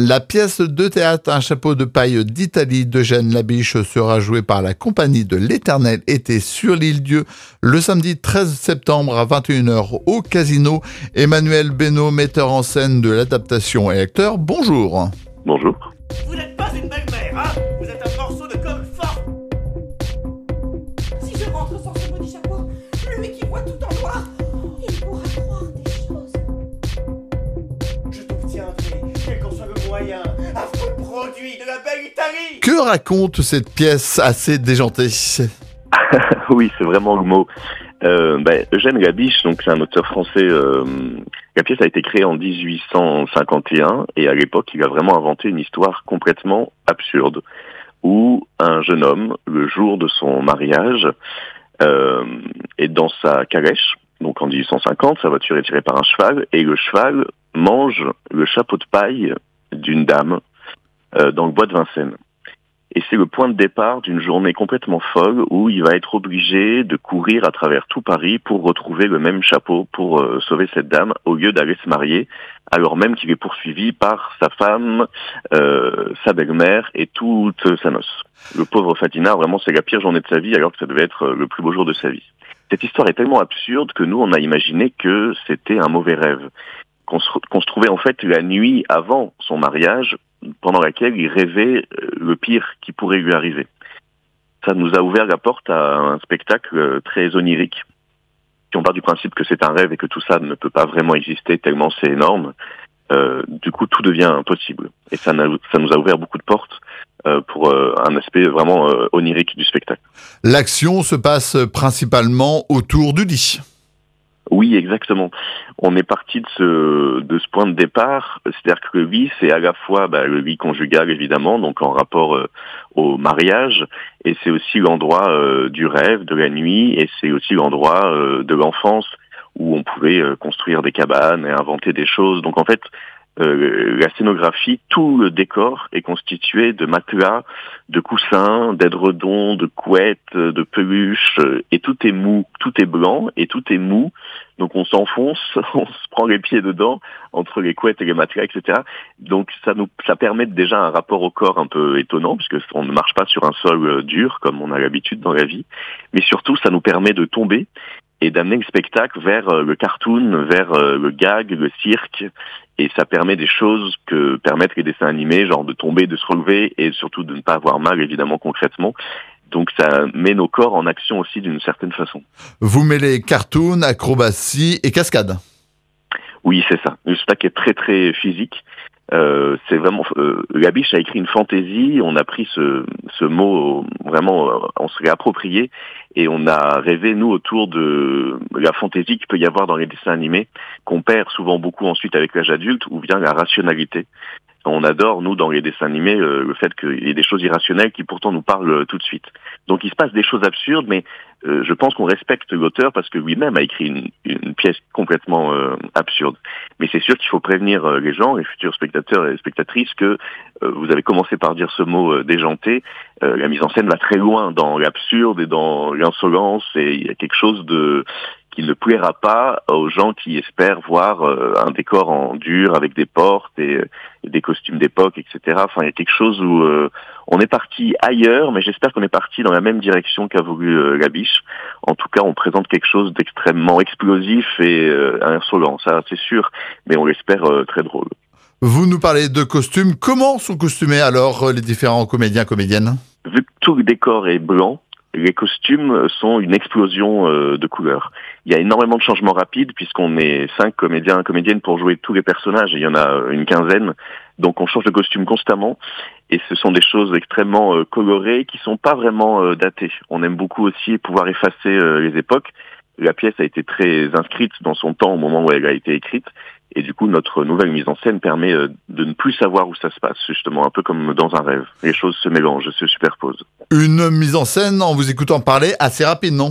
La pièce de théâtre Un chapeau de paille d'Italie d'Eugène Labiche sera jouée par la compagnie de l'Éternel été sur l'Île-Dieu le samedi 13 septembre à 21h au Casino. Emmanuel Beno, metteur en scène de l'adaptation et acteur, bonjour. Bonjour. Vous n'êtes pas une belle-mère, hein? Vous êtes un morceau de colle fort. Si je rentre sans ce maudit chapeau, lui qui voit tout en noir, il pourra croire des choses. Je t'obtiendrai, quel qu'en soit le moyen, affreux produit de la belle Italie. Que raconte cette pièce assez déjantée? Oui, c'est vraiment le mot. Eugène Labiche, donc c'est un auteur français. La pièce a été créée en 1851 et à l'époque, il a vraiment inventé une histoire complètement absurde où un jeune homme, le jour de son mariage, est dans sa calèche. Donc en 1850, sa voiture est tirée par un cheval et le cheval mange le chapeau de paille d'une dame dans le bois de Vincennes. Et c'est le point de départ d'une journée complètement folle où il va être obligé de courir à travers tout Paris pour retrouver le même chapeau pour sauver cette dame au lieu d'aller se marier, alors même qu'il est poursuivi par sa femme, sa belle-mère et toute sa noce. Le pauvre Fatina, vraiment, c'est la pire journée de sa vie alors que ça devait être le plus beau jour de sa vie. Cette histoire est tellement absurde que nous, on a imaginé que c'était un mauvais rêve, qu'on se trouvait en fait la nuit avant son mariage, pendant laquelle il rêvait le pire qui pourrait lui arriver. Ça nous a ouvert la porte à un spectacle très onirique. Si on part du principe que c'est un rêve et que tout ça ne peut pas vraiment exister tellement c'est énorme, du coup tout devient impossible. Et ça nous a ouvert beaucoup de portes pour un aspect vraiment onirique du spectacle. L'action se passe principalement autour du lit. Oui, exactement. On est parti de ce point de départ, c'est-à-dire que le lit, c'est à la fois le lit conjugal, évidemment, donc en rapport au mariage, et c'est aussi l'endroit du rêve, de la nuit, et c'est aussi l'endroit de l'enfance, où on pouvait construire des cabanes et inventer des choses. Donc en fait, la scénographie, tout le décor est constitué de matelas, de coussins, d'édredons, de couettes, de peluches, et tout est mou, tout est blanc et tout est mou. Donc on s'enfonce, on se prend les pieds dedans entre les couettes et les matelas, etc. Donc ça permet déjà un rapport au corps un peu étonnant puisque on ne marche pas sur un sol dur comme on a l'habitude dans la vie, mais surtout ça nous permet de tomber et d'amener le spectacle vers le cartoon, vers le gag, le cirque, et ça permet des choses que permettent les dessins animés, genre de tomber, de se relever, et surtout de ne pas avoir mal, évidemment, concrètement. Donc ça met nos corps en action aussi d'une certaine façon. Vous mêlez cartoon, acrobatie et cascade. Oui, c'est ça. Le spectacle est très très physique. C'est vraiment Labiche a écrit une fantaisie, on a pris ce mot vraiment, on se l'est approprié et on a rêvé nous autour de la fantaisie qu'il peut y avoir dans les dessins animés qu'on perd souvent beaucoup ensuite avec l'âge adulte ou bien la rationalité. On adore, nous, dans les dessins animés, le fait qu'il y ait des choses irrationnelles qui pourtant nous parlent tout de suite. Donc il se passe des choses absurdes, mais je pense qu'on respecte l'auteur parce que lui-même a écrit une pièce complètement absurde. Mais c'est sûr qu'il faut prévenir les gens, les futurs spectateurs et spectatrices, que vous avez commencé par dire ce mot déjanté. La mise en scène va très loin dans l'absurde et dans l'insolence, et il y a quelque chose qui ne plaira pas aux gens qui espèrent voir un décor en dur avec des portes et des costumes d'époque, etc. Enfin, il y a quelque chose où on est parti ailleurs, mais j'espère qu'on est parti dans la même direction qu'a voulu Labiche. En tout cas, on présente quelque chose d'extrêmement explosif et insolent, ça c'est sûr, mais on l'espère très drôle. Vous nous parlez de costumes. Comment sont costumés alors les différents comédiens, comédiennes? Vu que tout le décor est blanc, les costumes sont une explosion de couleurs. Il y a énormément de changements rapides puisqu'on est 5 comédiens et comédiennes pour jouer tous les personnages et il y en a une quinzaine. Donc on change de costume constamment et ce sont des choses extrêmement colorées qui sont pas vraiment datées. On aime beaucoup aussi pouvoir effacer les époques. La pièce a été très inscrite dans son temps au moment où elle a été écrite. Et du coup, notre nouvelle mise en scène permet de ne plus savoir où ça se passe, justement, un peu comme dans un rêve. Les choses se mélangent, se superposent. Une mise en scène, en vous écoutant parler, assez rapide, non?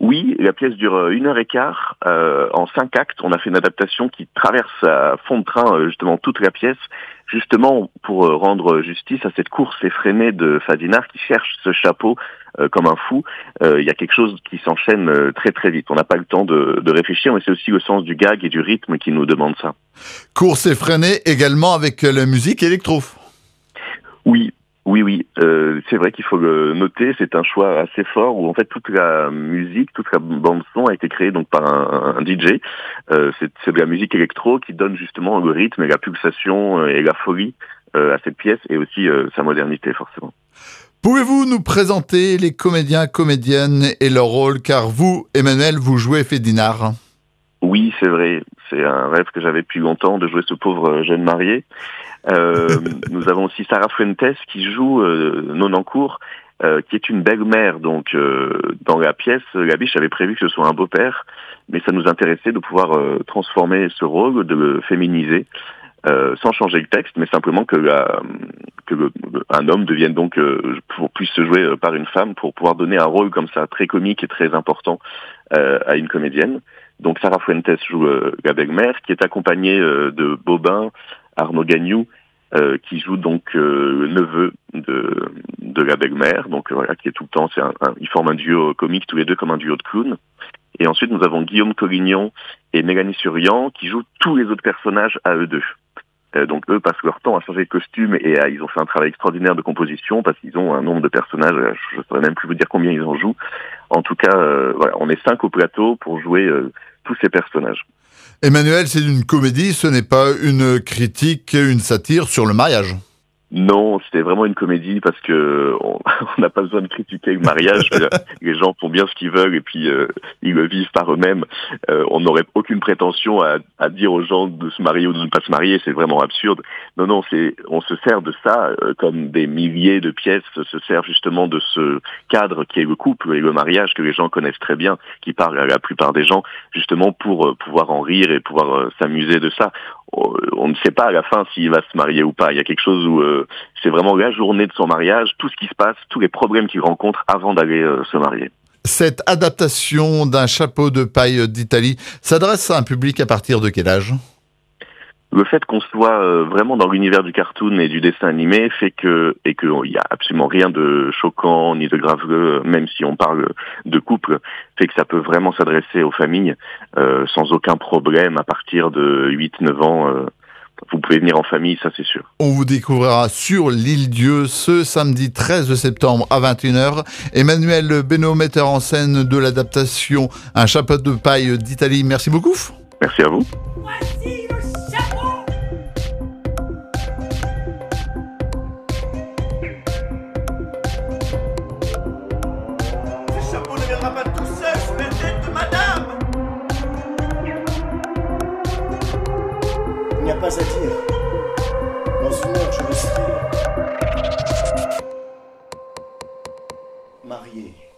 Oui, la pièce dure 1h15 en 5 actes. On a fait une adaptation qui traverse à fond de train justement toute la pièce, justement pour rendre justice à cette course effrénée de Fadinard qui cherche ce chapeau comme un fou. Il y a quelque chose qui s'enchaîne très très vite. On n'a pas le temps de réfléchir, mais c'est aussi le sens du gag et du rythme qui nous demande ça. Course effrénée également avec la musique électro. Oui, c'est vrai qu'il faut le noter, c'est un choix assez fort où en fait toute la musique, toute la bande son a été créée donc par un DJ. C'est de la musique électro qui donne justement le rythme et la pulsation et la folie à cette pièce et aussi sa modernité forcément. Pouvez-vous nous présenter les comédiens, comédiennes et leur rôle, car vous, Emmanuel, vous jouez Fadinard. Oui, c'est vrai. C'est un rêve que j'avais depuis longtemps de jouer ce pauvre jeune marié. Nous avons aussi Sarah Fuentes qui joue Nonancourt, qui est une belle-mère. Donc, dans la pièce, Labiche avait prévu que ce soit un beau-père, mais ça nous intéressait de pouvoir transformer ce rôle, de le féminiser, sans changer le texte, mais simplement un homme devienne donc puisse se jouer par une femme pour pouvoir donner un rôle comme ça très comique et très important à une comédienne. Donc Sarah Fuentes joue la belle-mère, qui est accompagnée de Bobin, Arnaud Gagnou, qui joue donc le neveu de la belle-mère, donc voilà, qui est tout le temps, ils forment un duo comique tous les deux comme un duo de clowns. Et ensuite nous avons Guillaume Collignon et Mélanie Surian qui jouent tous les autres personnages à eux deux. Donc eux passent leur temps à changer de costume et ils ont fait un travail extraordinaire de composition parce qu'ils ont un nombre de personnages, je ne saurais même plus vous dire combien ils en jouent. En tout cas, voilà, on est 5 au plateau pour jouer tous ces personnages. Emmanuel, c'est une comédie, ce n'est pas une critique, une satire sur le mariage. Non, c'était vraiment une comédie parce que on n'a pas besoin de critiquer le mariage. Les gens font bien ce qu'ils veulent et puis ils le vivent par eux-mêmes. On n'aurait aucune prétention à dire aux gens de se marier ou de ne pas se marier. C'est vraiment absurde. Non, on se sert de ça comme des milliers de pièces se servent justement de ce cadre qui est le couple et le mariage que les gens connaissent très bien, qui parle à la plupart des gens, justement pour pouvoir en rire et pouvoir s'amuser de ça. On ne sait pas à la fin s'il va se marier ou pas. Il y a quelque chose où c'est vraiment la journée de son mariage, tout ce qui se passe, tous les problèmes qu'il rencontre avant d'aller se marier. Cette adaptation d'un chapeau de paille d'Italie s'adresse à un public à partir de quel âge ? Le fait qu'on soit vraiment dans l'univers du cartoon et du dessin animé fait qu'il y a absolument rien de choquant ni de graveleux, même si on parle de couple, fait que ça peut vraiment s'adresser aux familles sans aucun problème à partir de 8-9 ans. Vous pouvez venir en famille, ça c'est sûr. On vous découvrira sur l'Île-Dieu ce samedi 13 septembre à 21h. Emmanuel Beno, metteur en scène de l'adaptation Un chapeau de paille d'Italie. Merci beaucoup. Merci à vous. Voici le chapeau. Ce chapeau ne viendra pas tout seul sous la tête de madame. Il n'y a pas à dire. Dans une heure, je le serai. Marié.